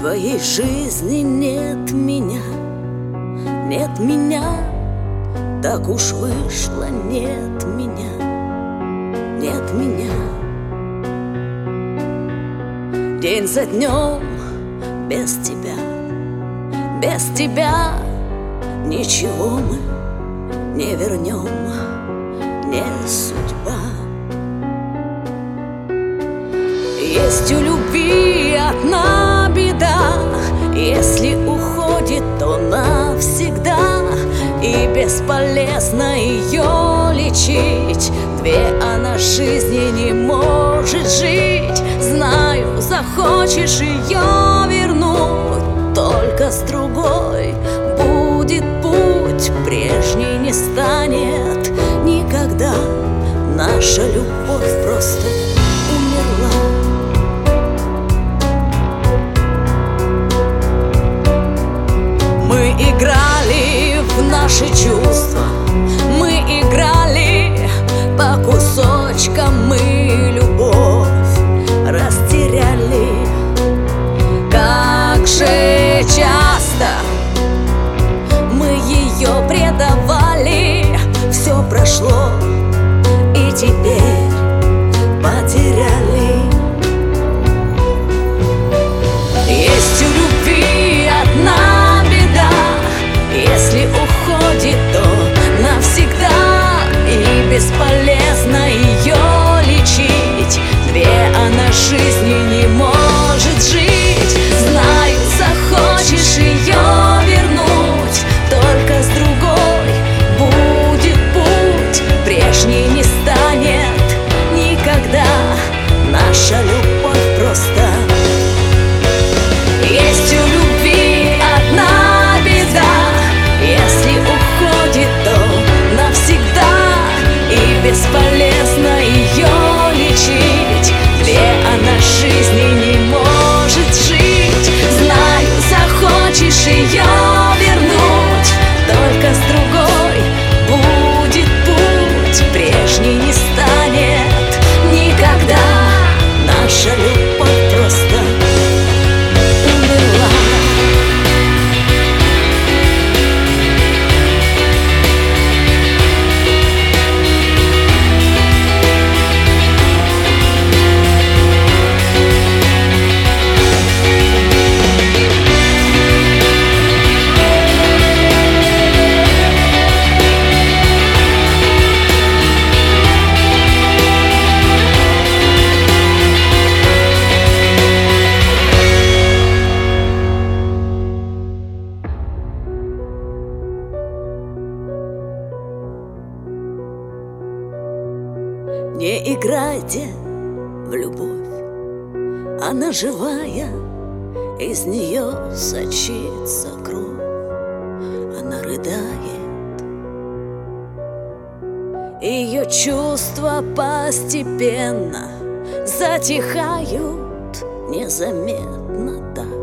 твоей жизни нет меня, нет меня. Так уж вышло, нет меня, нет меня. День за днем без тебя, без тебя ничего мы не вернем, не судьба. Есть у любви одна беда: если уходит, то навсегда. И бесполезно ее лечить, две она жизни не может жить. Знаю, захочешь ее вернуть, только с другой будет путь. Прежней не станет никогда, наша любовь просто умерла. Мы играли в наши чувства, мы играли по кусочкам, мы любовь растеряли. Как же часто мы ее предавали, все прошло и теперь потеряли. Есть у любви одна беда: если уходит, то навсегда. И бесполезно ее лечить, две она жизни не может жить. Знаю, захочешь ее вернуть, только с другой будет путь. Прежней не станет никогда, наша любовь просто. Есть у любви одна беда: если уходит, то навсегда. И бесполезно ее лечить, две она жизни не может жить. Знаю, захочешь ее вернуть, только с другой будет путь. Прежней не станет никогда, наша любовь просто умерла. Не играйте в любовь, она живая, из нее сочится кровь, она рыдает. Ее чувства постепенно затихают, незаметно так.